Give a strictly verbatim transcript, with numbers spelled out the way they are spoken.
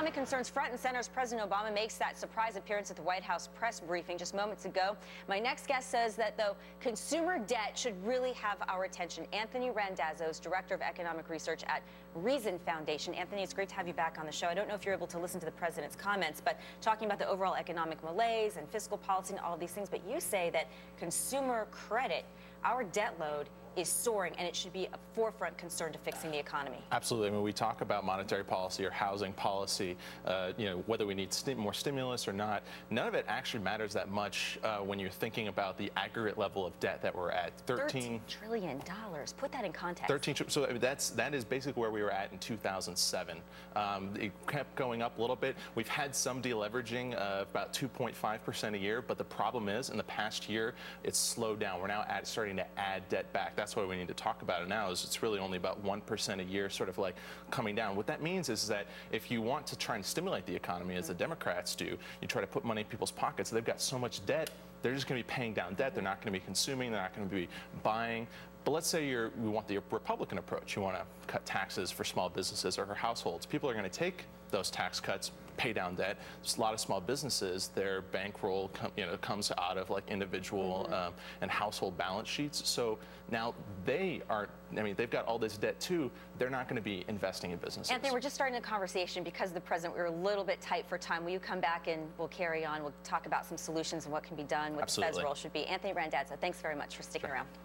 Economic concerns front and center as President Obama makes that surprise appearance at the White House press briefing just moments ago. My next guest says that, though, consumer debt should really have our attention. Anthony Randazzo is Director of Economic Research at Reason Foundation. Anthony, it's great to have you back on the show. I don't know if you're able to listen to the president's comments, but talking about the overall economic malaise and fiscal policy and all of these things, but you say that consumer credit, our debt load, is soaring, and it should be a forefront concern to fixing the economy. Absolutely. I mean, we talk about monetary policy or housing policy, uh, you know, whether we need sti more stimulus or not. None of it actually matters that much uh, when you're thinking about the aggregate level of debt that we're at. thirteen trillion dollars. Put that in context. thirteen. So I mean, that's that is basically where we were at in two thousand seven. Um, it kept going up a little bit. We've had some deleveraging of about two point five percent a year, but the problem is, in the past year, it's slowed down. We're now at, starting to add debt back. That's why we need to talk about it now. Is it's really only about one percent a year, sort of like coming down. What that means is that if you want to try and stimulate the economy, as the Democrats do, you try to put money in people's pockets. They've got so much debt, they're just going to be paying down debt. They're not going to be consuming. They're not going to be buying. But let's say you're, we want the Republican approach. You want to cut taxes for small businesses or for households. People are going to take those tax cuts, pay down debt. There's a lot of small businesses, their bankroll com, you know, comes out of like individual mm-hmm. um, and household balance sheets. So now they aren't, I mean, they've got all this debt too. They're not going to be investing in businesses. Anthony, we're just starting a conversation because of the president. We're a little bit tight for time. Will you come back and we'll carry on? We'll talk about some solutions and what can be done, what Absolutely. the Fed's role should be. Anthony Randazzo, thanks very much for sticking sure. around.